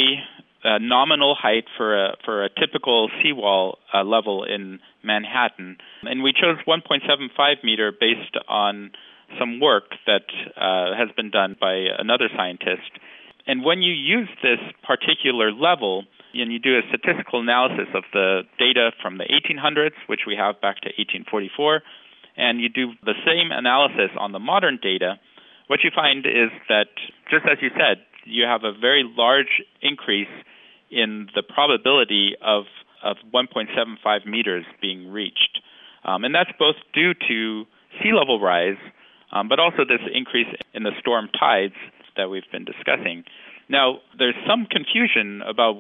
a nominal height for a typical seawall level in Manhattan, and we chose 1.75 meter based on some work that has been done by another scientist. And when you use this particular level, and you do a statistical analysis of the data from the 1800s, which we have back to 1844, and you do the same analysis on the modern data, what you find is that, just as you said, you have a very large increase in the probability of 1.75 meters being reached. And that's both due to sea level rise, but also this increase in the storm tides that we've been discussing. Now, there's some confusion about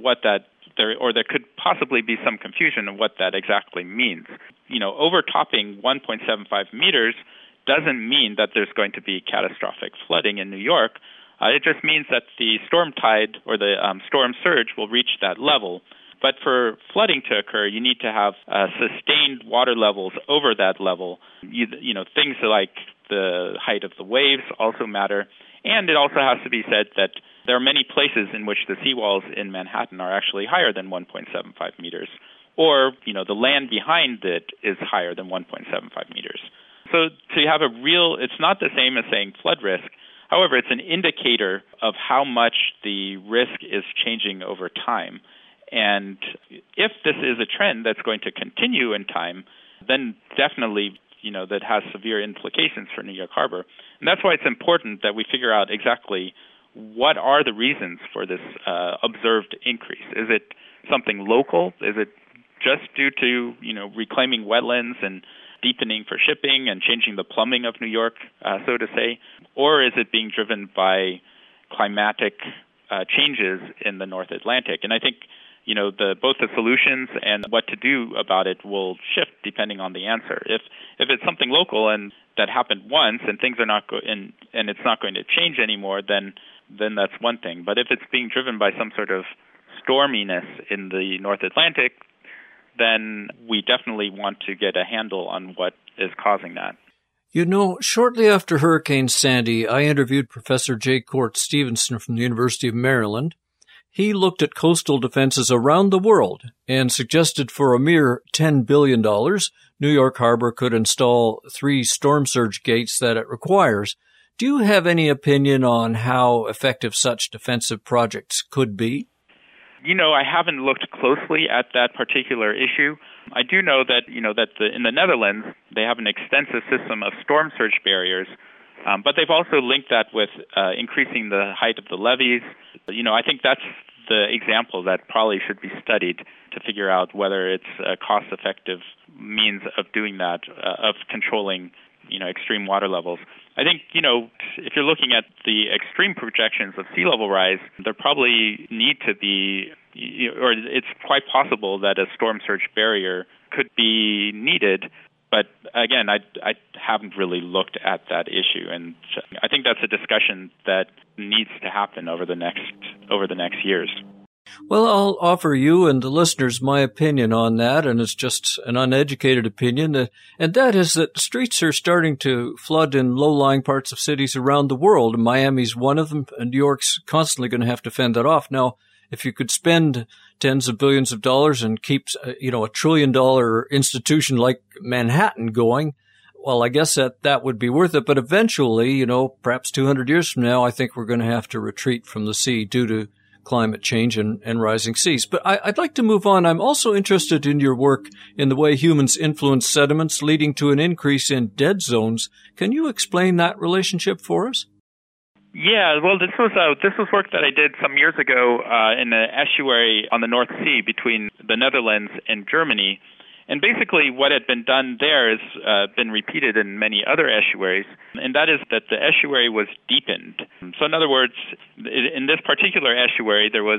there could possibly be some confusion of what that exactly means. Overtopping 1.75 meters doesn't mean that there's going to be catastrophic flooding in New York. It just means that the storm tide or the storm surge will reach that level. But for flooding to occur, you need to have sustained water levels over that level. Things like the height of the waves also matter. And it also has to be said that there are many places in which the seawalls in Manhattan are actually higher than 1.75 meters. Or, the land behind it is higher than 1.75 meters. So to have it's not the same as saying flood risk. However, it's an indicator of how much the risk is changing over time. And if this is a trend that's going to continue in time, then definitely, that has severe implications for New York Harbor. And that's why it's important that we figure out exactly what are the reasons for this observed increase. Is it something local? Is it just due to, reclaiming wetlands and deepening for shipping and changing the plumbing of New York, so to say? Or is it being driven by climatic changes in the North Atlantic? And I think, both the solutions and what to do about it will shift depending on the answer. If it's something local and that happened once and things are not and it's not going to change anymore, then that's one thing. But if it's being driven by some sort of storminess in the North Atlantic, then we definitely want to get a handle on what is causing that. Shortly after Hurricane Sandy, I interviewed Professor J. Court Stevenson from the University of Maryland. He looked at coastal defenses around the world and suggested for a mere $10 billion, New York Harbor could install 3 storm surge gates that it requires. Do you have any opinion on how effective such defensive projects could be? I haven't looked closely at that particular issue. I do know that, in the Netherlands, they have an extensive system of storm surge barriers But they've also linked that with increasing the height of the levees. I think that's the example that probably should be studied to figure out whether it's a cost-effective means of doing that, of controlling, extreme water levels. I think, if you're looking at the extreme projections of sea level rise, there probably need to be, or it's quite possible that a storm surge barrier could be needed. But again, I haven't really looked at that issue, and I think that's a discussion that needs to happen over the next years. Well, I'll offer you and the listeners my opinion on that, and it's just an uneducated opinion, and that is that streets are starting to flood in low-lying parts of cities around the world. Miami's one of them, and New York's constantly going to have to fend that off. Now, if you could spend tens of billions of dollars and keep, $1 trillion institution like Manhattan going, well, I guess that would be worth it. But eventually, perhaps 200 years from now, I think we're going to have to retreat from the sea due to climate change and rising seas. But I'd like to move on. I'm also interested in your work in the way humans influence sediments, leading to an increase in dead zones. Can you explain that relationship for us? Yeah, well, this was work that I did some years ago in an estuary on the North Sea between the Netherlands and Germany. And basically what had been done there has been repeated in many other estuaries, and that is that the estuary was deepened. So in other words, in this particular estuary, there's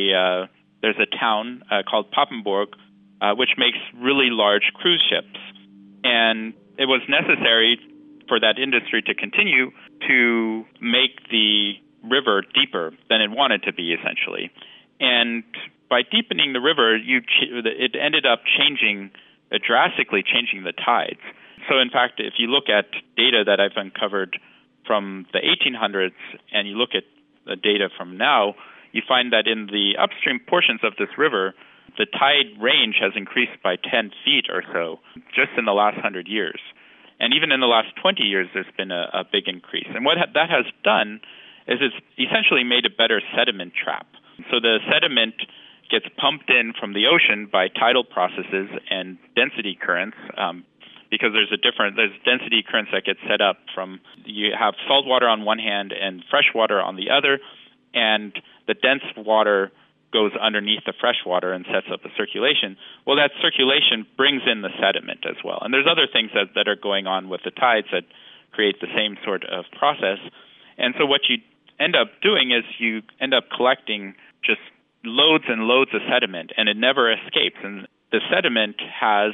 a town called Papenburg, which makes really large cruise ships. And it was necessary for that industry to continue to make the river deeper than it wanted to be, essentially. And by deepening the river, it ended up drastically changing the tides. So in fact, if you look at data that I've uncovered from the 1800s and you look at the data from now, you find that in the upstream portions of this river, the tide range has increased by 10 feet or so just in the last 100 years. And even in the last 20 years, there's been a big increase. And what that has done is it's essentially made a better sediment trap. So the sediment gets pumped in from the ocean by tidal processes and density currents, because there's density currents that get set up from, you have salt water on one hand and fresh water on the other, and the dense water goes underneath the fresh water and sets up a circulation. Well, that circulation brings in the sediment as well. And there's other things that are going on with the tides that create the same sort of process. And so what you end up doing is you end up collecting just loads and loads of sediment, and it never escapes. And the sediment has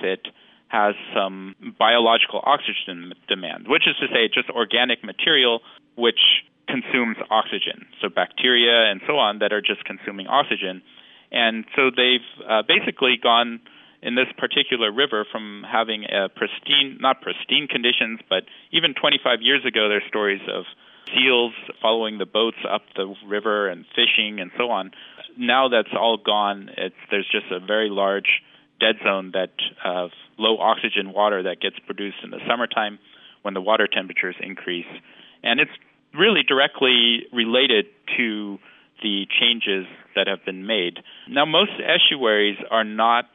some biological oxygen demand, which is to say just organic material which consumes oxygen. So bacteria and so on that are just consuming oxygen. And so they've basically gone in this particular river from having not pristine conditions, but even 25 years ago, there's stories of seals following the boats up the river and fishing and so on. Now that's all gone. There's just a very large dead zone that of low oxygen water that gets produced in the summertime when the water temperatures increase. And it's really directly related to the changes that have been made. Now, most estuaries are not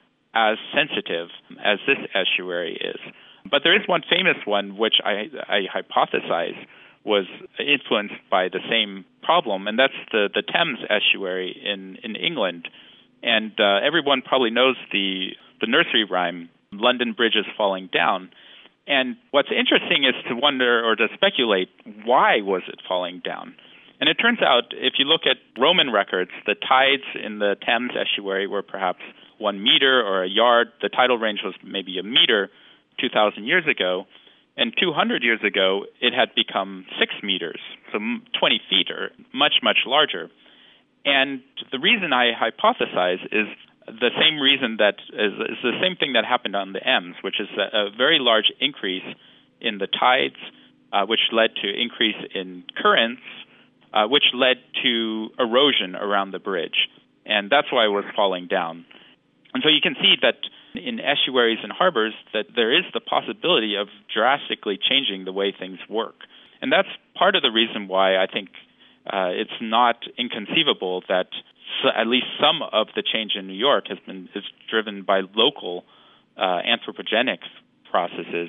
as sensitive as this estuary is. But there is one famous one which I hypothesize was influenced by the same problem, and that's the Thames estuary in England. And everyone probably knows the nursery rhyme, London Bridge is falling down. And what's interesting is to wonder or to speculate, why was it falling down? And it turns out, if you look at Roman records, the tides in the Thames estuary were perhaps 1 meter or a yard. The tidal range was maybe a meter 2,000 years ago. And 200 years ago, it had become 6 meters, so 20 feet or much, much larger. And the reason I hypothesize is the same reason that is the same thing that happened on the Ems, which is a very large increase in the tides, which led to increase in currents, which led to erosion around the bridge. And that's why it was falling down. And so you can see that in estuaries and harbors that there is the possibility of drastically changing the way things work. And that's part of the reason why I think it's not inconceivable that at least some of the change in New York is driven by local anthropogenic processes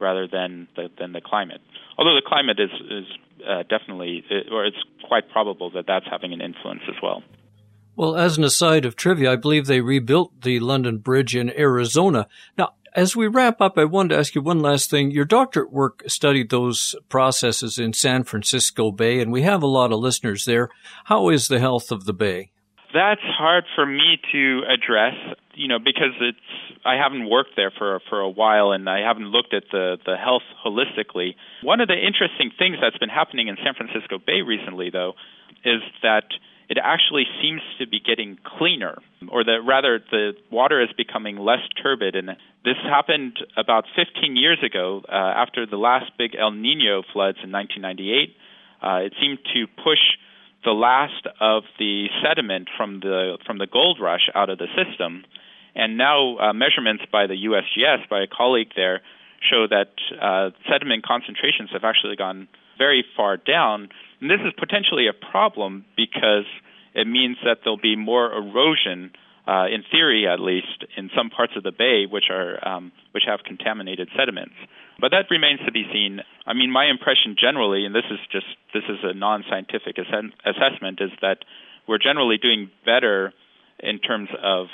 rather than the climate. Although the climate is definitely, or it's quite probable that that's having an influence as well. Well, as an aside of trivia, I believe they rebuilt the London Bridge in Arizona. Now, as we wrap up, I wanted to ask you one last thing. Your doctorate work studied those processes in San Francisco Bay, and we have a lot of listeners there. How is the health of the bay? That's hard for me to address, because I haven't worked there for a while, and I haven't looked at the health holistically. One of the interesting things that's been happening in San Francisco Bay recently, though, is that it actually seems to be getting cleaner, or rather the water is becoming less turbid. And this happened about 15 years ago after the last big El Nino floods in 1998. It seemed to push the last of the sediment from the gold rush out of the system. And now measurements by the USGS, by a colleague there, show that sediment concentrations have actually gone very far down. And this is potentially a problem because it means that there'll be more erosion, in theory at least, in some parts of the bay which have contaminated sediments. But that remains to be seen. I mean, my impression generally, and this is a non-scientific assessment, is that we're generally doing better in terms of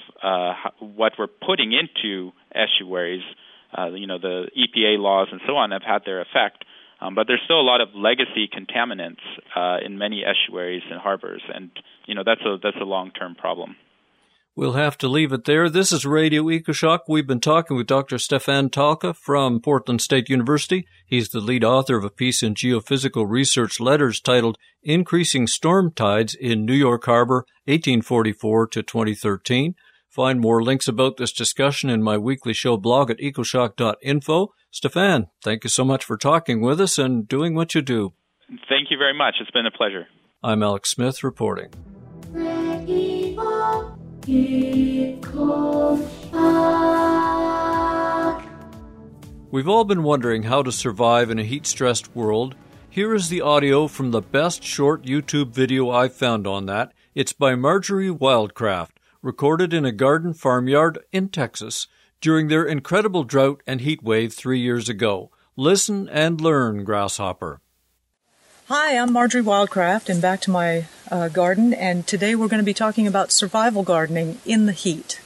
what we're putting into estuaries. The EPA laws and so on have had their effect. But there's still a lot of legacy contaminants in many estuaries and harbors, and that's a long-term problem. We'll have to leave it there. This is Radio EcoShock. We've been talking with Dr. Stefan Talka from Portland State University. He's the lead author of a piece in Geophysical Research Letters titled Increasing Storm Tides in New York Harbor, 1844 to 2013. Find more links about this discussion in my weekly show blog at ecoshock.info. Stefan, thank you so much for talking with us and doing what you do. Thank you very much. It's been a pleasure. I'm Alex Smith reporting. We've all been wondering how to survive in a heat-stressed world. Here is the audio from the best short YouTube video I've found on that. It's by Marjorie Wildcraft, recorded in a garden farmyard in Texas during their incredible drought and heat wave 3 years ago. Listen and learn, Grasshopper. Hi, I'm Marjorie Wildcraft, and back to my garden, and today we're going to be talking about survival gardening in the heat.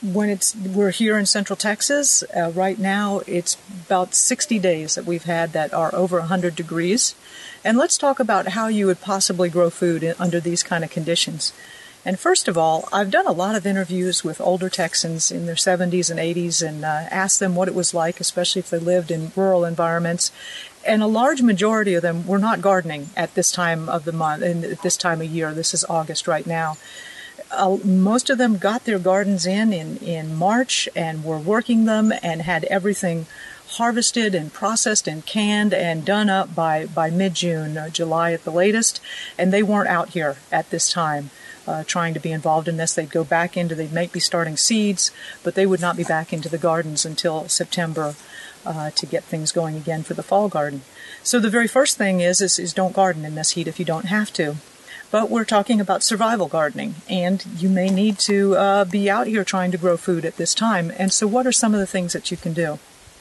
We're here in Central Texas. Right now, it's about 60 days that we've had that are over 100 degrees. And let's talk about how you would possibly grow food under these kind of conditions. And first of all, I've done a lot of interviews with older Texans in their 70s and 80s and asked them what it was like, especially if they lived in rural environments. And a large majority of them were not gardening at this time of the month and at this time of year. This is August right now. Most of them got their gardens in March and were working them and had everything harvested and processed and canned and done up by mid-June, July at the latest. And they weren't out here at this time trying to be involved in this. They'd go back they might be starting seeds, but they would not be back into the gardens until September to get things going again for the fall garden. So the very first thing is don't garden in this heat if you don't have to. But we're talking about survival gardening, and you may need to be out here trying to grow food at this time. And so what are some of the things that you can do?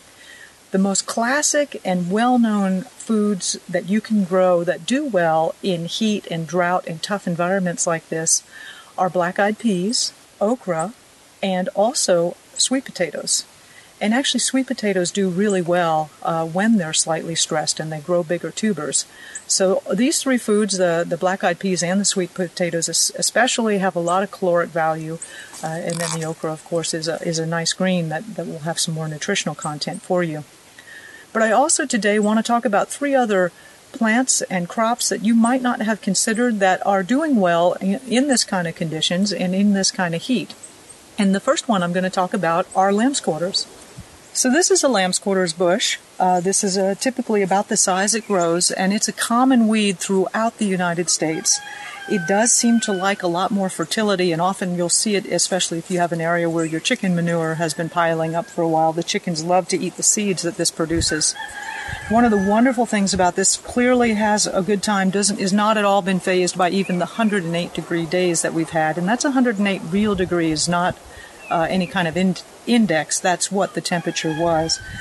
The most classic and well-known foods that you can grow that do well in heat and drought and tough environments like this are black-eyed peas, okra, and also sweet potatoes. And actually, sweet potatoes do really well when they're slightly stressed and they grow bigger tubers. So these three foods, the black-eyed peas and the sweet potatoes especially, have a lot of caloric value. And then the okra, of course, is a nice green that will have some more nutritional content for you. But I also today want to talk about three other plants and crops that you might not have considered that are doing well in this kind of conditions and in this kind of heat. And the first one I'm going to talk about are lamb's quarters. So this is a lamb's quarters bush. This is typically about the size it grows, and it's a common weed throughout the United States. It does seem to like a lot more fertility, and often you'll see it, especially if you have an area where your chicken manure has been piling up for a while. The chickens love to eat the seeds that this produces. One of the wonderful things about this, clearly has a good time, is not at all been fazed by even the 108-degree days that we've had, and that's 108 real degrees, not any kind of index. That's what the temperature was.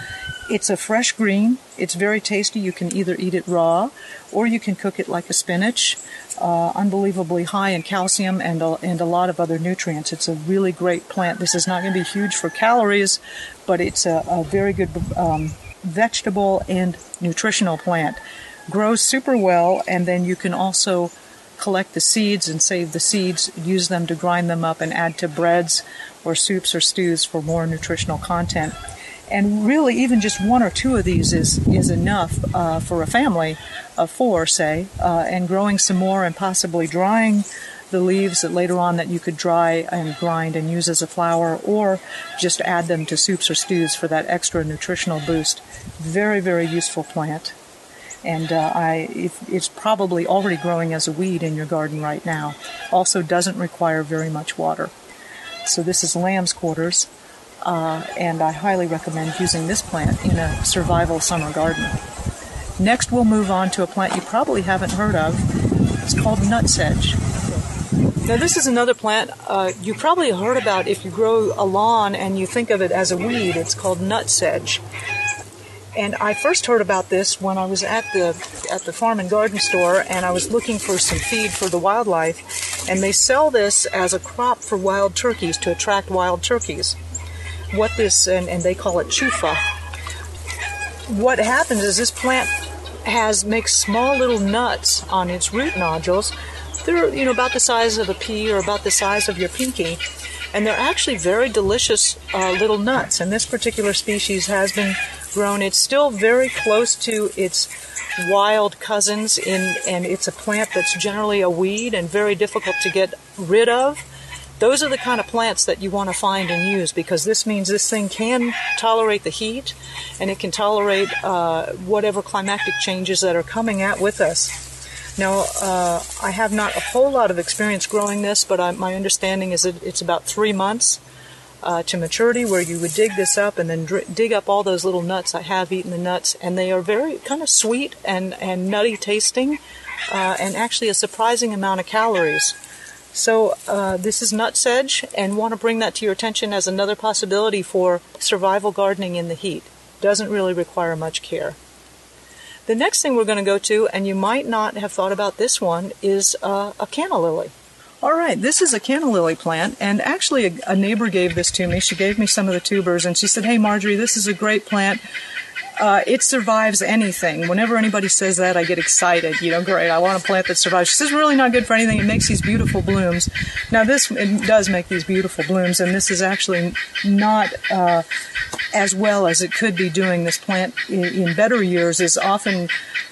It's a fresh green. It's very tasty. You can either eat it raw or you can cook it like a spinach. Unbelievably high in calcium and a lot of other nutrients. It's a really great plant. This is not going to be huge for calories, but it's a very good vegetable and nutritional plant. Grows super well, and then you can also collect the seeds and save the seeds, use them to grind them up and add to breads or soups or stews for more nutritional content. And really, even just one or two of these is enough for a family of four, say, and growing some more and possibly drying the leaves that later on that you could dry and grind and use as a flour, or just add them to soups or stews for that extra nutritional boost. Very, very useful plant. And it's probably already growing as a weed in your garden right now. Also doesn't require very much water. So this is lamb's quarters. And I highly recommend using this plant in a survival summer garden. Next, we'll move on to a plant you probably haven't heard of. It's called nutsedge. Now, this is another plant you probably heard about if you grow a lawn and you think of it as a weed. It's called nutsedge. And I first heard about this when I was at the farm and garden store, and I was looking for some feed for the wildlife. And they sell this as a crop for wild turkeys to attract wild turkeys. And they call it chufa. What happens is this plant makes small little nuts on its root nodules. They're about the size of a pea or about the size of your pinky, and they're actually very delicious little nuts. And this particular species has been grown. It's still very close to its wild cousins, and it's a plant that's generally a weed and very difficult to get rid of. Those are the kind of plants that you want to find and use, because this means this thing can tolerate the heat and it can tolerate whatever climatic changes that are coming out with us. Now, I have not a whole lot of experience growing this, but my understanding is that it's about 3 months to maturity, where you would dig this up and then dig up all those little nuts. I have eaten the nuts, and they are very kind of sweet and nutty tasting, and actually a surprising amount of calories. So this is nutsedge, and want to bring that to your attention as another possibility for survival gardening in the heat. Doesn't really require much care. The next thing we're going to go to, and you might not have thought about this one, is a canna lily. All right, this is a canna lily plant, and actually a neighbor gave this to me. She gave me some of the tubers, and she said, "Hey, Marjorie, this is a great plant. It survives anything." Whenever anybody says that, I get excited. Great, I want a plant that survives. She says, "Really not good for anything. It makes these beautiful blooms." Now, it does make these beautiful blooms, and this is actually not as well as it could be doing. This plant in better years is often,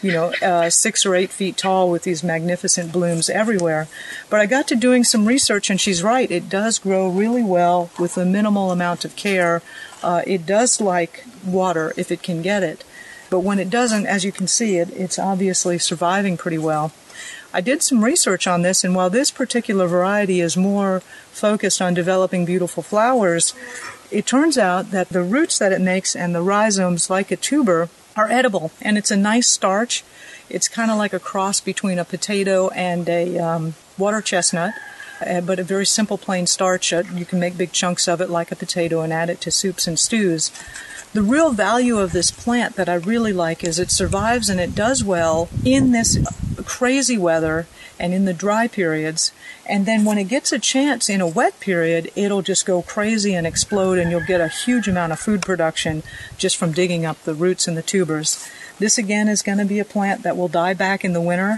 6 or 8 feet tall with these magnificent blooms everywhere. But I got to doing some research, and she's right. It does grow really well with a minimal amount of care. It does like water if it can get it. But when it doesn't, as you can see, it's obviously surviving pretty well. I did some research on this, and while this particular variety is more focused on developing beautiful flowers, it turns out that the roots that it makes and the rhizomes, like a tuber, are edible. And it's a nice starch. It's kind of like a cross between a potato and a water chestnut. But a very simple plain starch. You can make big chunks of it like a potato and add it to soups and stews. The real value of this plant that I really like is it survives and it does well in this crazy weather and in the dry periods. And then when it gets a chance in a wet period, it'll just go crazy and explode, and you'll get a huge amount of food production just from digging up the roots and the tubers. This again is going to be a plant that will die back in the winter.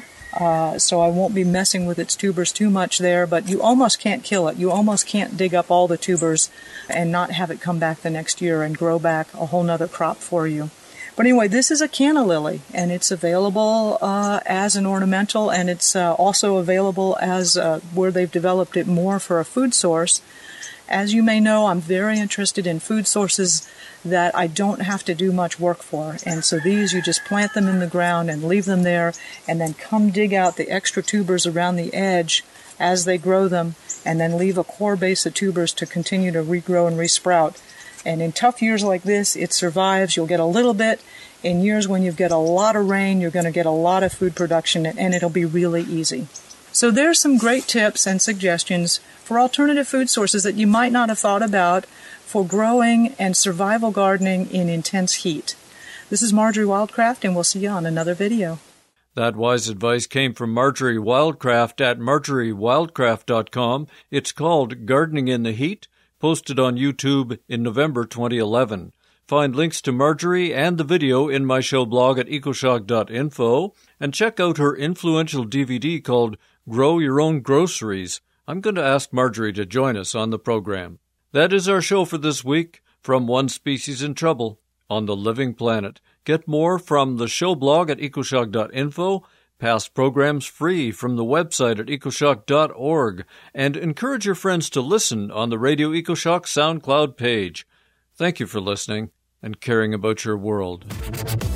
So I won't be messing with its tubers too much there, but you almost can't kill it. You almost can't dig up all the tubers and not have it come back the next year and grow back a whole nother crop for you. But anyway, this is a canna lily, and it's available as an ornamental, and it's also available as where they've developed it more for a food source. As you may know, I'm very interested in food sources that I don't have to do much work for. And so these, you just plant them in the ground and leave them there, and then come dig out the extra tubers around the edge as they grow them, and then leave a core base of tubers to continue to regrow and resprout. And in tough years like this, it survives. You'll get a little bit. In years when you get a lot of rain, you're going to get a lot of food production, and it'll be really easy. So there's some great tips and suggestions for alternative food sources that you might not have thought about for growing and survival gardening in intense heat. This is Marjorie Wildcraft, and we'll see you on another video. That wise advice came from Marjorie Wildcraft at marjoriewildcraft.com. It's called Gardening in the Heat, posted on YouTube in November 2011. Find links to Marjorie and the video in my show blog at ecoshock.info, and check out her influential DVD called Grow Your Own Groceries. I'm going to ask Marjorie to join us on the program. That is our show for this week, From One Species in Trouble on the Living Planet. Get more from the show blog at ecoshock.info, past programs free from the website at ecoshock.org, and encourage your friends to listen on the Radio EcoShock SoundCloud page. Thank you for listening and caring about your world.